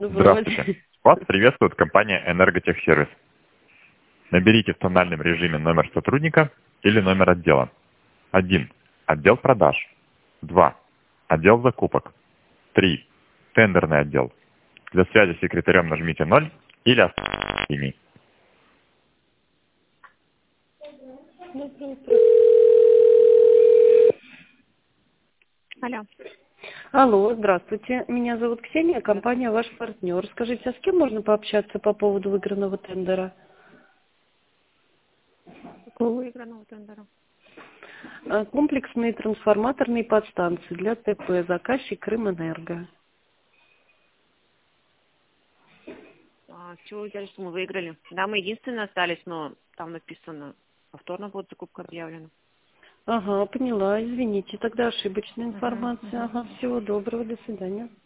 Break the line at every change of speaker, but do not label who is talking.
Здравствуйте. Вас приветствует компания «Энерготехсервис». Наберите в тональном режиме номер сотрудника или номер отдела. 1. Отдел продаж. 2. Отдел закупок. 3. Тендерный отдел. Для связи с секретарем нажмите 0 или оставьте.
Алло.
Алло, здравствуйте. Меня зовут Ксения, компания «Ваш партнер». Скажите, а с кем можно пообщаться по поводу выигранного тендера?
Какого выигранного тендера?
Комплексные трансформаторные подстанции для ТП. Заказчик Крымэнерго.
С чего вы взяли, что мы выиграли? Да, мы единственные остались, но там написано, повторно будет закупка объявлена.
Ага, поняла. Извините, тогда ошибочная
Угу,
информация.
угу.
Ага, всего доброго, до свидания.